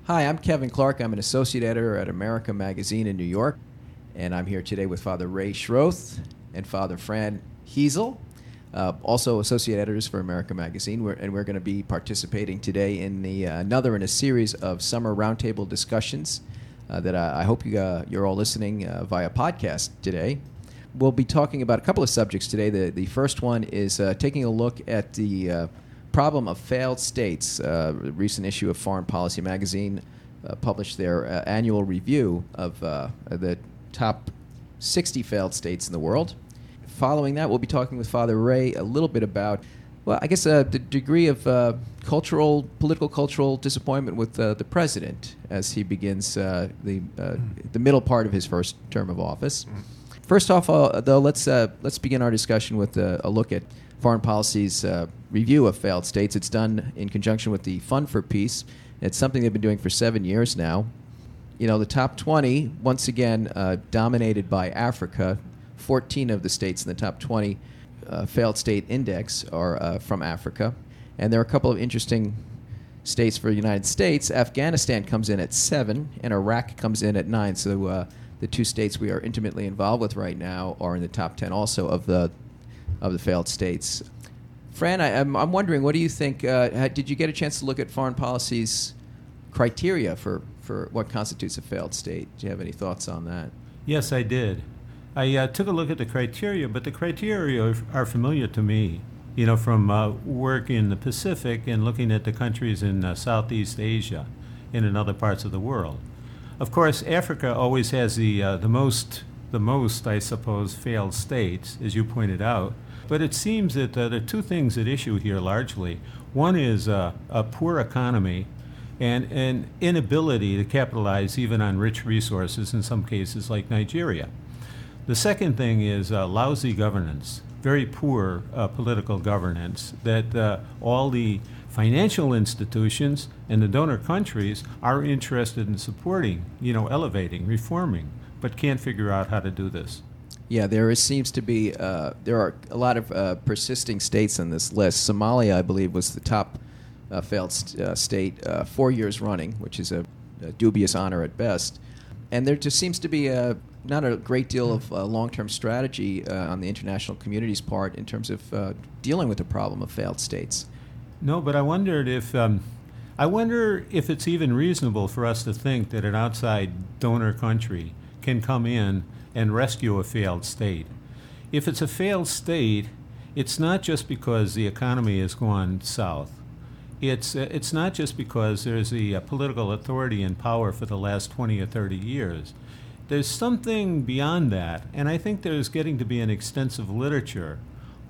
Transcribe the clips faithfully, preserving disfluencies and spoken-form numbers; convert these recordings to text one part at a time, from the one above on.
Hi, I'm Kevin Clark. I'm an associate editor at America Magazine in New York, and I'm here today with Father Ray Schroth and Father Fran Hiesel, uh, also associate editors for America Magazine, we're, and we're going to be participating today in the uh, another in a series of summer roundtable discussions uh, that I, I hope you, uh, you're all listening uh, via podcast today. We'll be talking about a couple of subjects today. The, the first one is uh, taking a look at the uh, problem of failed states. Uh, a recent issue of Foreign Policy Magazine uh, published their uh, annual review of uh, the top sixty failed states in the world. Following that, we'll be talking with Father Ray a little bit about, well, I guess uh, the degree of uh, cultural, political cultural disappointment with uh, the president as he begins uh, the uh, the middle part of his first term of office. First off, uh, though, let's uh, let's begin our discussion with uh, a look at Foreign Policy's uh, review of failed states. It's done in conjunction with the Fund for Peace. It's something they've been doing for seven years now. You know, the top twenty, once again, uh, dominated by Africa. fourteen of the states in the top twenty uh, failed state index are uh, from Africa. And there are a couple of interesting states for the United States. Afghanistan comes in at seven, and Iraq comes in at nine. So uh, the two states we are intimately involved with right now are in the top ten also of the of the failed states. Fran, I, I'm, I'm wondering, what do you think? Uh, had, did you get a chance to look at Foreign Policy's criteria for, for what constitutes a failed state? Do you have any thoughts on that? Yes, I did. I uh, took a look at the criteria, but the criteria are, are familiar to me, you know, from uh, work in the Pacific and looking at the countries in uh, Southeast Asia and in other parts of the world. Of course, Africa always has the uh, the most, the most, I suppose, failed states, as you pointed out. But it seems that uh, there are two things at issue here largely. One is uh, a poor economy and an inability to capitalize even on rich resources in some cases like Nigeria. The second thing is uh, lousy governance, very poor uh, political governance, that uh, all the financial institutions and the donor countries are interested in supporting, you know, elevating, reforming, but can't figure out how to do this. Yeah, there is, seems to be, uh, there are a lot of uh, persisting states on this list. Somalia, I believe, was the top uh, failed st- uh, state uh, four years running, which is a, a dubious honor at best. And there just seems to be a, not a great deal of uh, long-term strategy uh, on the international community's part in terms of uh, dealing with the problem of failed states. No, but I wondered if, um, I wonder if it's even reasonable for us to think that an outside donor country can come in and rescue a failed state. If it's a failed state, it's not just because the economy has gone south. It's uh, it's not just because there's a, a political authority in power for the last twenty or thirty years. There's something beyond that, and I think there's getting to be an extensive literature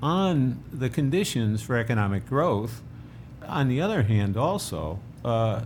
on the conditions for economic growth. On the other hand, also, uh,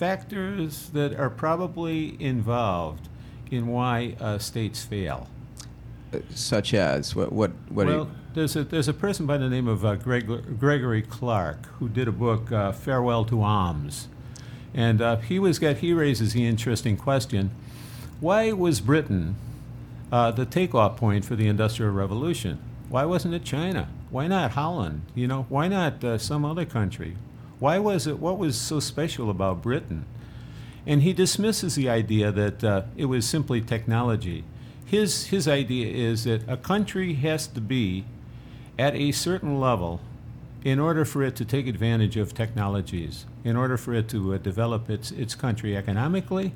factors that are probably involved in why uh, states fail. Uh, such as what? What? what well, are you... there's a there's a person by the name of uh, Greg, Gregory Clark who did a book, uh, Farewell to Arms, and uh, he was got he raises the interesting question: why was Britain uh, the takeoff point for the Industrial Revolution? Why wasn't it China? Why not Holland? You know, why not uh, some other country? Why was it? What was so special about Britain? And he dismisses the idea that uh, it was simply technology. His, his idea is that a country has to be at a certain level in order for it to take advantage of technologies, in order for it to uh, develop its, its country economically.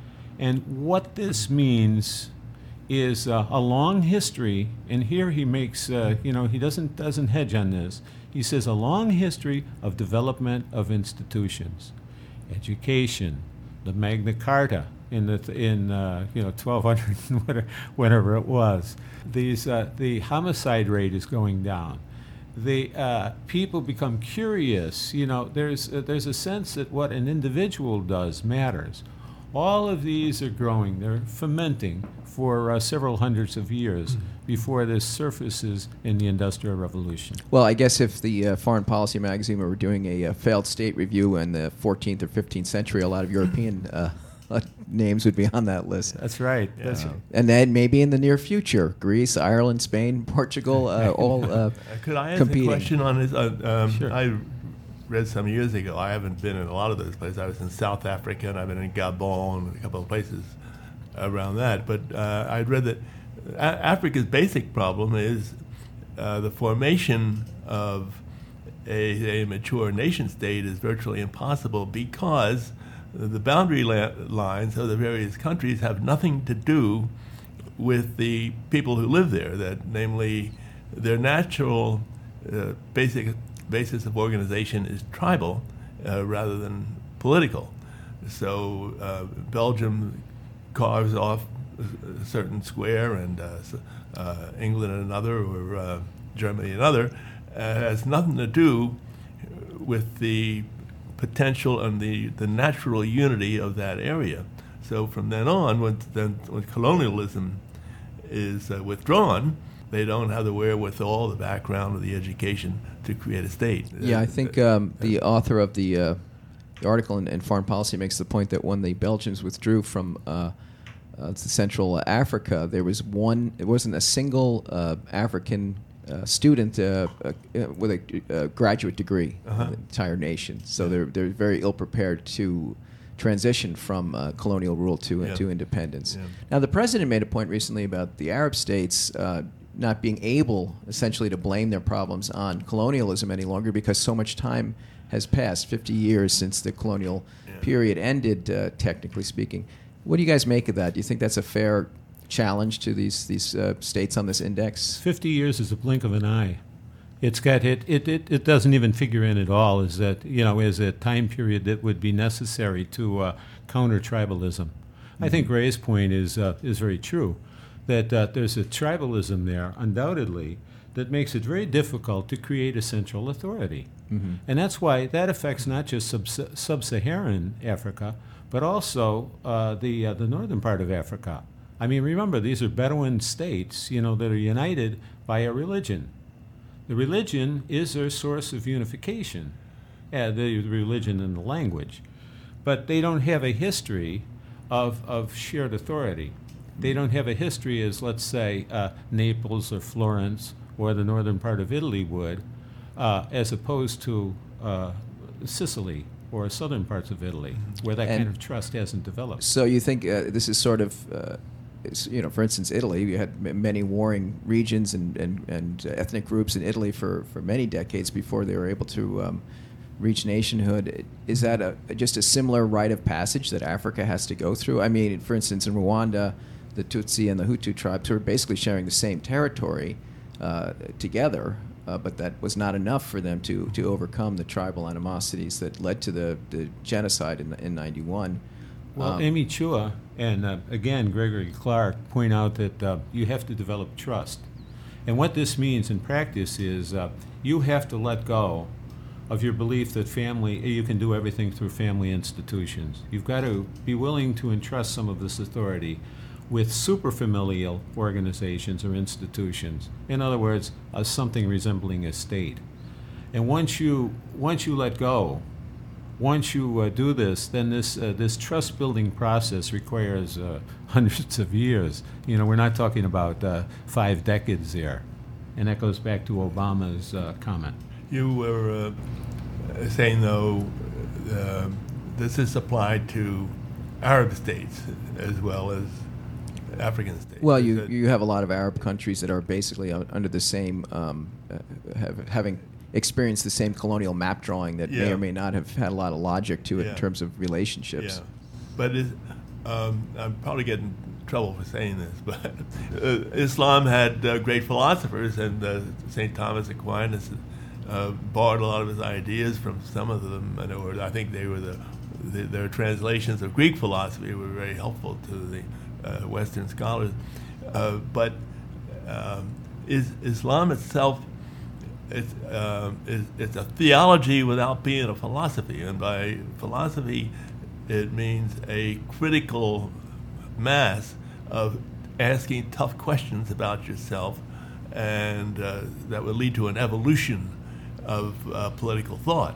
And what this means is uh, a long history, and here he makes, uh, you know, he doesn't, doesn't hedge on this. He says a long history of development of institutions, education, the Magna Carta in the in uh, you know twelve hundred whatever, whatever it was. These uh, the homicide rate is going down. The uh, people become curious. You know, there's uh, there's a sense that what an individual does matters. All of these are growing. They're fermenting for uh, several hundreds of years mm-hmm. before this surfaces in the Industrial Revolution. Well, I guess if the uh, Foreign Policy Magazine were doing a uh, failed state review in the fourteenth or fifteenth century, a lot of European uh, names would be on that list. That's right. Yeah. That's right. And then maybe in the near future, Greece, Ireland, Spain, Portugal, uh, all uh, Could I ask competing. a question on this? Uh, um, Sure. I read some years ago. I haven't been in a lot of those places. I was in South Africa, and I've been in Gabon and a couple of places around that. But uh, I'd read that a- Africa's basic problem is uh, the formation of a, a mature nation state is virtually impossible because the boundary la- lines of the various countries have nothing to do with the people who live there. That, namely, their natural uh, basic basis of organization is tribal uh, rather than political. So uh, Belgium carves off a certain square, and uh, uh, England another, or uh, Germany another. Uh, has nothing to do with the potential and the, the natural unity of that area. So from then on, when, then, when colonialism is uh, withdrawn, they don't have the wherewithal, the background, or the education to create a state. Yeah, I think um, the author of the, uh, the article in, in Foreign Policy makes the point that when the Belgians withdrew from uh, uh, Central Africa, there was one, it wasn't a single uh, African uh, student uh, uh, with a uh, graduate degree Uh-huh. in the entire nation. So they're, they're very ill-prepared to transition from uh, colonial rule to, Yeah. to independence. Yeah. Now, the president made a point recently about the Arab states uh, not being able, essentially, to blame their problems on colonialism any longer because so much time has passed, fifty years since the colonial Yeah. period ended, uh, technically speaking. What do you guys make of that? Do you think that's a fair challenge to these these uh, states on this index? fifty years is a blink of an eye. It's got it, it, it, it doesn't even figure in at all as that, you know, as a time period that would be necessary to uh, counter tribalism. Mm-hmm. I think Ray's point is uh, is very true, that uh, there's a tribalism there, undoubtedly, that makes it very difficult to create a central authority. Mm-hmm. And that's why that affects not just sub- sub-Saharan Africa, but also uh, the uh, the northern part of Africa. I mean, remember, these are Bedouin states, you know, that are united by a religion. The religion is their source of unification, uh, the religion and the language. But they don't have a history of, of shared authority. They don't have a history as, let's say, uh, Naples or Florence or the northern part of Italy would, uh, as opposed to uh, Sicily or southern parts of Italy, where that And kind of trust hasn't developed. So you think uh, this is sort of, uh, is- you know, for instance, Italy, you had m- many warring regions and, and, and uh, ethnic groups in Italy for, for many decades before they were able to um, reach nationhood. Is that a, just a similar rite of passage that Africa has to go through? I mean, for instance, in Rwanda, the Tutsi and the Hutu tribes were basically sharing the same territory uh, together, uh, but that was not enough for them to, to overcome the tribal animosities that led to the, the genocide in, in ninety-one. Well, Um, Amy Chua and, uh, again, Gregory Clark point out that uh, you have to develop trust. And what this means in practice is uh, you have to let go of your belief that family, you can do everything through family institutions. You've got to be willing to entrust some of this authority with superfamilial organizations or institutions. In other words, uh, something resembling a state. And once you, once you let go, once you uh, do this, then this uh, this trust building process requires uh, hundreds of years. You know, we're not talking about uh, five decades there, and that goes back to Obama's uh, comment. You were uh, saying, though, uh, this is applied to Arab states as well as African states. Well, Is you, that- you have a lot of Arab countries that are basically un- under the same, um, uh, have, having experienced the same colonial map drawing that may Yeah. or may not have had a lot of logic to it Yeah. in terms of relationships. Yeah, but is, um, I'm probably getting in trouble for saying this, but uh, Islam had uh, great philosophers, and uh, Saint Thomas Aquinas uh, borrowed a lot of his ideas from some of them, and it were, I think they were the, the their translations of Greek philosophy were very helpful to the uh, Western scholars. Uh, but um, is Islam itself? It's, um, it's, it's a theology without being a philosophy. And by philosophy, it means a critical mass of asking tough questions about yourself, and uh, that would lead to an evolution of uh, political thought.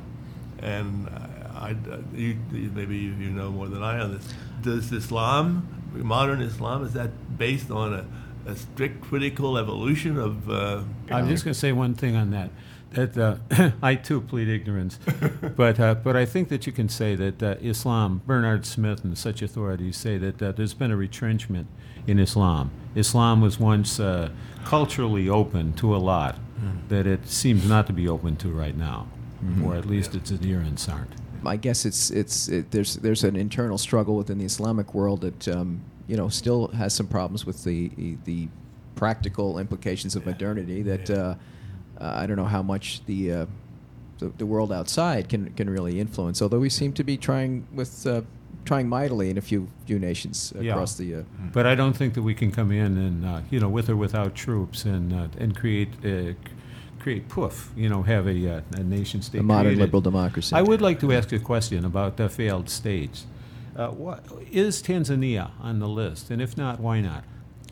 And I, I, you, you- maybe you you know more than I on this. Does Islam, modern Islam, is that based on a, a strict critical evolution of uh, I'm just going to say one thing on that. that uh, I too plead ignorance, but uh, but I think that you can say that uh, Islam, Bernard Smith and such authorities say that uh, there's been a retrenchment in Islam. Islam was once uh, culturally open to a lot mm. that it seems not to be open to right now, mm-hmm. or at least its adherents aren't. I guess it's it's it, there's there's an internal struggle within the Islamic world that um, you know still has some problems with the the practical implications of modernity that. Uh, Uh, I don't know how much the, uh, the the world outside can can really influence. Although we seem to be trying with uh, trying mightily in a few few nations across yeah. the. Uh, but I don't think that we can come in and uh, you know with or without troops and uh, and create uh, create poof you know have a, uh, a nation state. A modern created. liberal democracy. I would like to ask a question about uh, failed states. Uh, what, is Tanzania on the list, and if not, why not?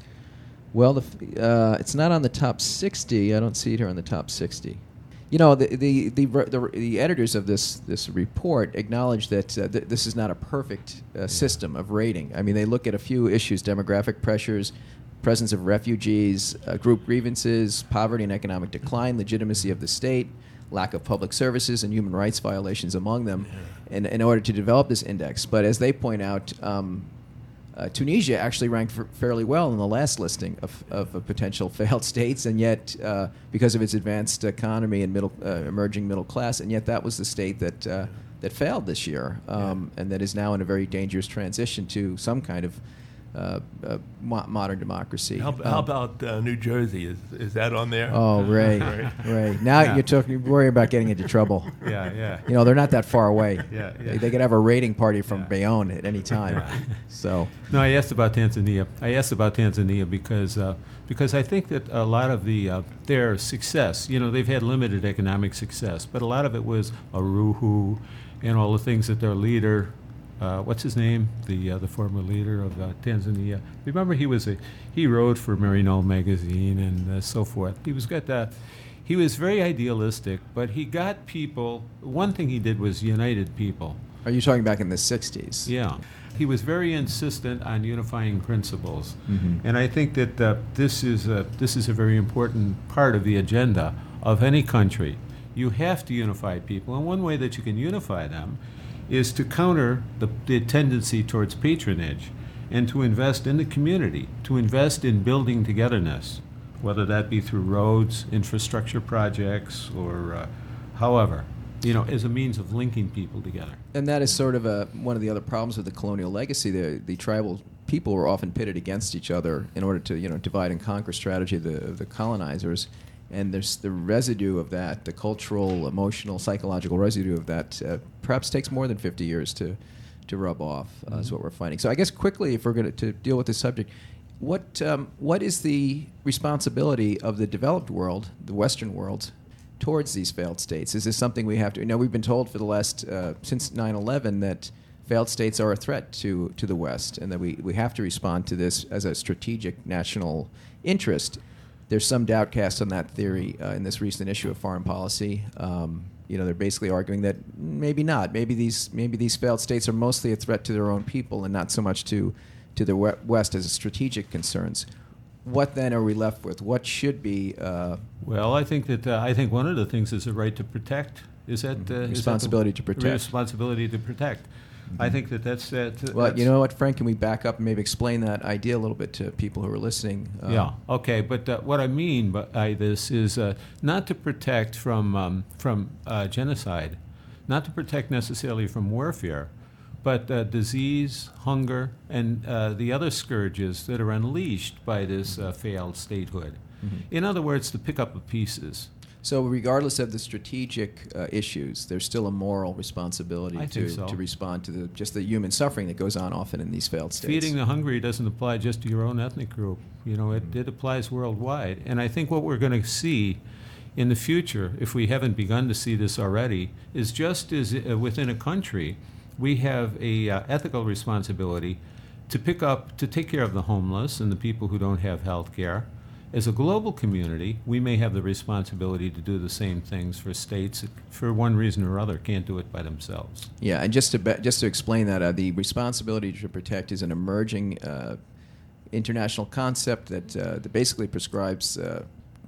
Well, the, uh, it's not on the top sixty. I don't see it here on the top sixty. You know, the the the, the, the editors of this this report acknowledge that uh, th- this is not a perfect uh, system of rating. I mean, they look at a few issues: demographic pressures, presence of refugees, uh, group grievances, poverty and economic decline, legitimacy of the state, lack of public services, and human rights violations among them, in, in order to develop this index. But as they point out, um, Uh, Tunisia actually ranked f- fairly well in the last listing of, of uh, potential failed states, and yet uh, because of its advanced economy and middle, uh, emerging middle class, and yet that was the state that uh, that failed this year, um, yeah. and that is now in a very dangerous transition to some kind of uh, uh, mo- modern democracy. How, um, how about uh, New Jersey? Is is that on there? Oh, Ray, Ray. Now Yeah. you're talking. Worry about getting into trouble. Yeah, yeah. You know, they're not that far away. Yeah, yeah. They, they could have a rating party from Yeah. Bayonne at any time. Yeah. So. No, I asked about Tanzania. I asked about Tanzania because uh, because I think that a lot of the uh, their success, you know, they've had limited economic success, but a lot of it was Aruhu and all the things that their leader, uh, what's his name, the uh, the former leader of uh, Tanzania. Remember, he was a he wrote for Marino magazine and uh, so forth. He was got that. He was very idealistic, but he got people. One thing he did was united people. Are you talking back in the sixties? Yeah. He was very insistent on unifying principles, mm-hmm. and I think that uh, this is a, this is a very important part of the agenda of any country. You have to unify people, and one way that you can unify them is to counter the, the tendency towards patronage, and to invest in the community, to invest in building togetherness, whether that be through roads, infrastructure projects, or uh, however. You know, as a means of linking people together. And that is sort of a, one of the other problems with the colonial legacy. The, the tribal people were often pitted against each other in order to, you know, divide and conquer strategy of the, of the colonizers. And there's the residue of that, the cultural, emotional, psychological residue of that, uh, perhaps takes more than fifty years to, to rub off, uh, mm-hmm. is what we're finding. So I guess quickly, if we're going to deal with this subject, what um, what is the responsibility of the developed world, the Western world, towards these failed states? Is this something we have to... You know, we've been told for the last... Uh, since nine eleven that failed states are a threat to, to the West, and that we, we have to respond to this as a strategic national interest. There's some doubt cast on that theory uh, in this recent issue of Foreign Policy. Um, you know, they're basically arguing that maybe not. Maybe these maybe these failed states are mostly a threat to their own people and not so much to, to the West as strategic concerns. What then are we left with? What should be... Uh, well, I think that uh, I think one of the things is the right to protect. Is that uh, responsibility is that to protect? Responsibility to protect. Mm-hmm. I think that that's that. Uh, well, that's you know what, Frank? Can we back up and maybe explain that idea a little bit to people who are listening? Uh, yeah. Okay. But uh, what I mean by this is uh, not to protect from um, from uh, genocide, not to protect necessarily from warfare, but uh, disease, hunger, and uh, the other scourges that are unleashed by this uh, failed statehood. Mm-hmm. In other words, to pick up the pieces. So regardless of the strategic uh, issues, there's still a moral responsibility I to, think so. to respond to the, just the human suffering that goes on often in these failed states. Feeding the hungry doesn't apply just to your own ethnic group. You know, it, it applies worldwide. And I think what we're going to see in the future, if we haven't begun to see this already, is just as uh, within a country, we have a uh, ethical responsibility to pick up, to take care of the homeless and the people who don't have health care. As a global community, we may have the responsibility to do the same things for states that, for one reason or other, can't do it by themselves. Yeah, and just to be, just to explain that, uh, the responsibility to protect is an emerging uh, international concept that, uh, that basically prescribes uh,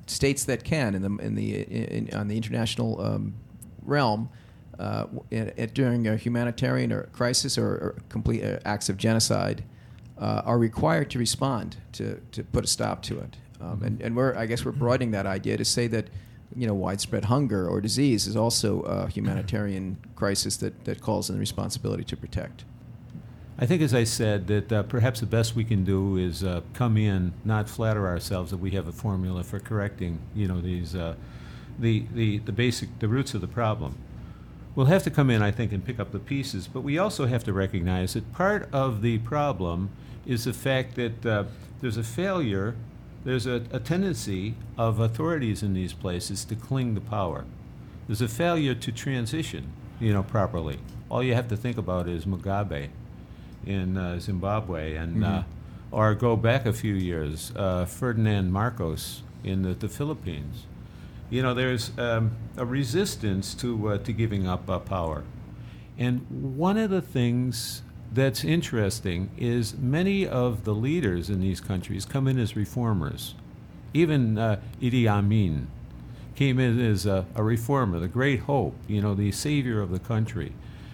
states that can in the in the in, on the international um, realm uh, in, in, during a humanitarian or crisis or, or complete uh, acts of genocide uh, are required to respond to to put a stop to it. Um, and, and we're I guess we're broadening that idea to say that, you know, widespread hunger or disease is also a humanitarian crisis that, that calls in the responsibility to protect. I think, as I said, that uh, perhaps the best we can do is uh, come in, not flatter ourselves that we have a formula for correcting, you know, these uh, the, the the basic the roots of the problem. We'll have to come in, I think, and pick up the pieces, but we also have to recognize that part of the problem is the fact that uh, there's a failure, there's a, a tendency of authorities in these places to cling to power. There's a failure to transition, you know, properly. All you have to think about is Mugabe in uh, Zimbabwe, and Mm-hmm. uh, or go back a few years, uh, Ferdinand Marcos in the, the Philippines. You know, there's um, a resistance to uh, to giving up uh, power. And one of the things that's interesting is many of the leaders in these countries come in as reformers. Even uh, Idi Amin came in as a, a reformer, the great hope, you know, the savior of the country.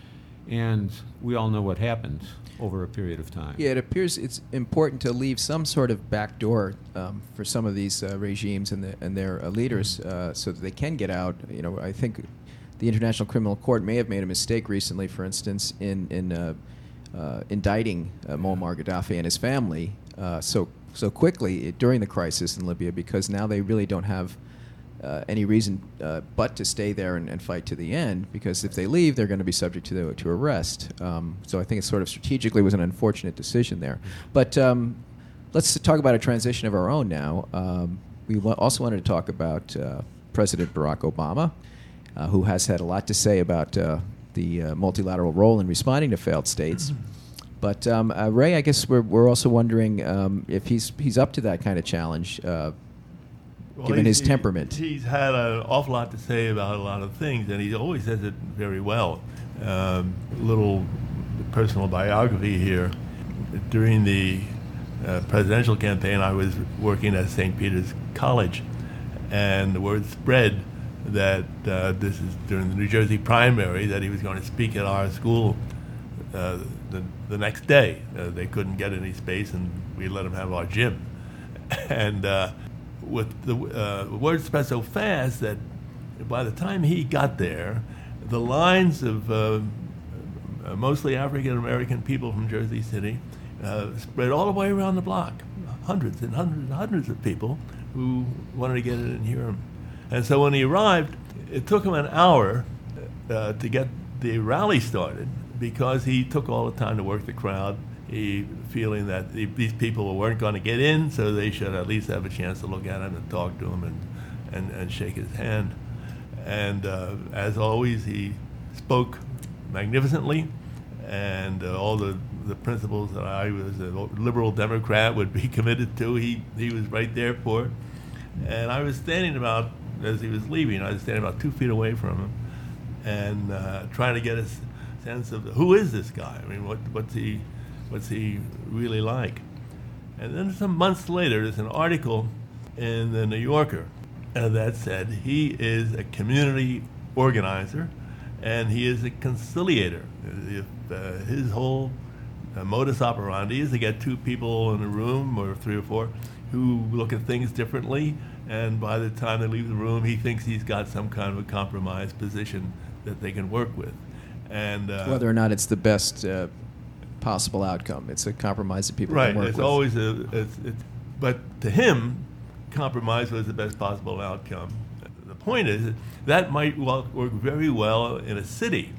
And we all know what happened over a period of time. Yeah, it appears it's important to leave some sort of back door um, for some of these uh, regimes and, the, and their uh, leaders uh, so that they can get out. You know, I think the International Criminal Court may have made a mistake recently, for instance, in, in uh, uh, indicting uh, Muammar Gaddafi and his family uh, so so quickly during the crisis in Libya, because now they really don't have Uh, any reason uh, but to stay there and, and fight to the end, because if they leave, they're going to be subject to the, to arrest. Um, so I think it sort of strategically was an unfortunate decision there. But um, let's talk about a transition of our own now. Um, we wa- also wanted to talk about uh, President Barack Obama, uh, who has had a lot to say about uh, the uh, multilateral role in responding to failed states. But um, uh, Ray, I guess we're we're also wondering um, if he's he's up to that kind of challenge. Uh, Well, given he's- his temperament. He, he's had an awful lot to say about a lot of things, and he always says it very well. Um, little personal biography here. During the uh, presidential campaign, I was working at Saint Peter's College, and the word spread that uh, this is during the New Jersey primary, that he was going to speak at our school uh, the, the next day. Uh, they couldn't get any space, and we let him have our gym. And uh, with the uh, word spread so fast that by the time he got there, the lines of uh, uh, mostly African American people from Jersey City uh, spread all the way around the block. Hundreds and hundreds and hundreds of people who wanted to get in and hear him. And so when he arrived, it took him an hour uh, to get the rally started, because he took all the time to work the crowd. He feeling that the, these people weren't going to get in, so they should at least have a chance to look at him and talk to him and, and, and shake his hand. And uh, as always, he spoke magnificently, and uh, all the, the principles that I, was a liberal Democrat, would be committed to, he, he was right there for it. And I was standing about, as he was leaving, I was standing about two feet away from him, and uh, trying to get a sense of, who is this guy? I mean, what, what's he... What's he really like? And then some months later, there's an article in the New Yorker uh, that said he is a community organizer and he is a conciliator. If, uh, his whole uh, modus operandi is to get two people in a room, or three or four, who look at things differently, and by the time they leave the room, he thinks he's got some kind of a compromise position that they can work with. And uh, whether or not it's the best uh, possible outcome, it's a compromise that people right, can work it's with. always a, it's, it's, but to him, compromise was the best possible outcome. The point is that might well work very well in a city,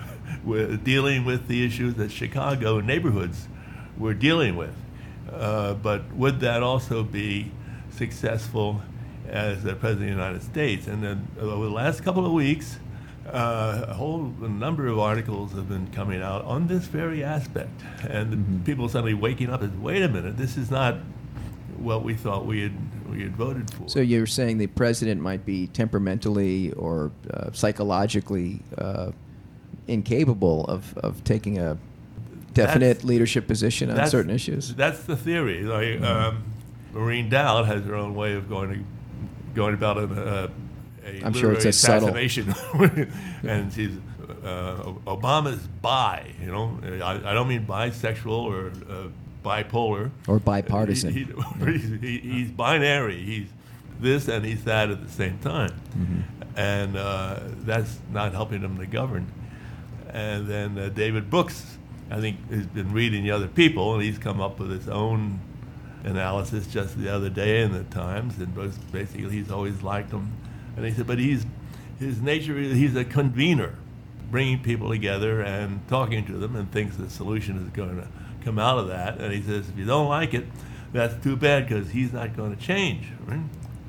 with dealing with the issues that Chicago neighborhoods were dealing with. Uh, but would that also be successful as the President of the United States? And then over the last couple of weeks, Uh, a whole number of articles have been coming out on this very aspect, and Mm-hmm. people suddenly waking up and, wait a minute, this is not what we thought we had we had voted for. So you're saying the president might be temperamentally or uh, psychologically uh, incapable of, of taking a definite That's- leadership position on That's- certain issues? That's the theory. Like, Mm-hmm. um, Maureen Dowd has her own way of going to going about a, a, a I'm sure it's literary a subtle- assassination, and she's uh, Obama's bi. You know, I, I don't mean bisexual or uh, bipolar Or bipartisan. He, he, he's, he, he's binary. He's this and he's that at the same time, Mm-hmm. and uh, that's not helping him to govern. And then uh, David Brooks, I think, has been reading the other people, and he's come up with his own analysis just the other day in the Times, and basically he's always liked him. And he said, but he's his nature, he's a convener, bringing people together and talking to them, and thinks the solution is going to come out of that. And he says, if you don't like it, that's too bad, because he's not going to change. Right?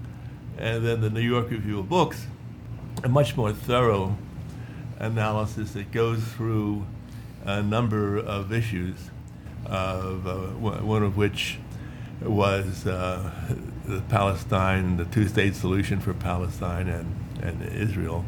And then the New York Review of Books, a much more thorough analysis that goes through a number of issues, of uh, one of which was uh, the Palestine, the two-state solution for Palestine and, and Israel.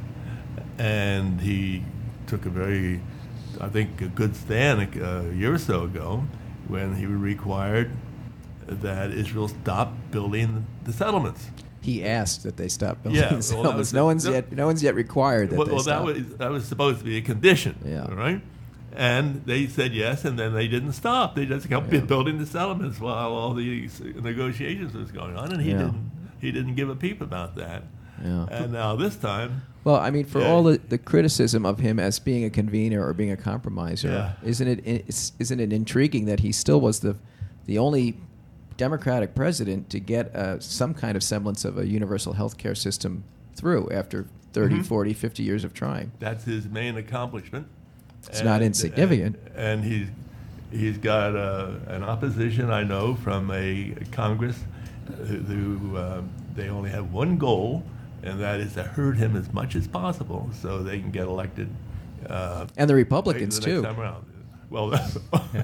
And he took a very, I think, a good stand a, a year or so ago when he required that Israel stop building the settlements. He asked that they stop building Yeah, well, the that settlements. was- no one's that- yet no one's yet required that Well, they well stop. that was that was supposed to be a condition, Yeah. right? And they said yes, and then they didn't stop. They just kept Yeah. building the settlements while all these negotiations was going on, and he Yeah. didn't he didn't give a peep about that. Yeah. And now this time, Well, I mean, for Yeah. all the, the criticism of him as being a convener or being a compromiser, Yeah. isn't it it's, isn't it intriguing that he still was the the only Democratic president to get uh, some kind of semblance of a universal health care system through after thirty, Mhm. forty, fifty years of trying? that's his main accomplishment. It's not insignificant. And, and he's he's got uh, an opposition, I know, from a Congress who, who uh, they only have one goal, and that is to hurt him as much as possible so they can get elected. Uh, And the Republicans, the next too. time around. Well, that's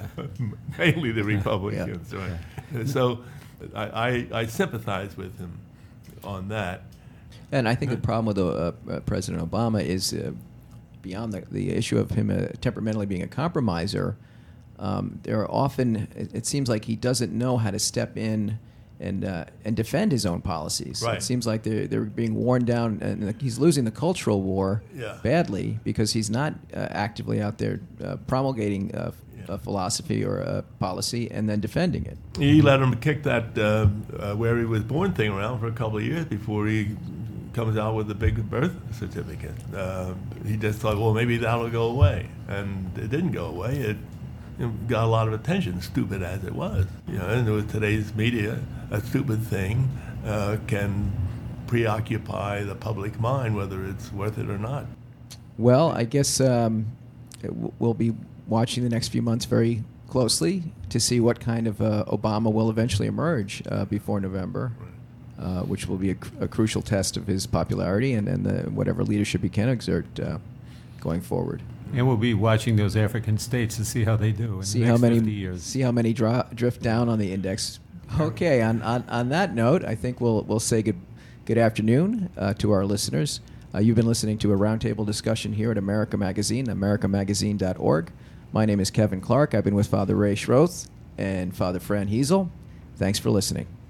mainly the Republicans. Right? So I, I, I sympathize with him on that. And I think the problem with uh, uh, President Obama is uh, beyond the, the issue of him uh, temperamentally being a compromiser. Um, there are often, it, it seems like he doesn't know how to step in and uh, and defend his own policies. Right. It seems like they're, they're being worn down, and he's losing the cultural war Yeah. badly because he's not uh, actively out there uh, promulgating uh, Yeah. a philosophy or a policy and then defending it. He let him kick that uh, uh, where he was born thing around for a couple of years before he comes out with a big birth certificate. Uh, he just thought, well, maybe that'll go away. And it didn't go away. It you know, got a lot of attention, stupid as it was. You know, and with today's media, a stupid thing uh, can preoccupy the public mind, whether it's worth it or not. Well, I guess um, it w- we'll be watching the next few months very closely to see what kind of uh, Obama will eventually emerge uh, before November, uh, which will be a, cr- a crucial test of his popularity and, and the, whatever leadership he can exert uh, going forward. And we'll be watching those African states to see how they do in See the how next many fifty years. see how many dra- drift down on the index. Okay, on, on, on that note, I think we'll we'll say good good afternoon uh, to our listeners. Uh, you've been listening to a roundtable discussion here at America Magazine, america magazine dot org. My name is Kevin Clark. I've been with Father Ray Schroth and Father Fran Hiesel. Thanks for listening.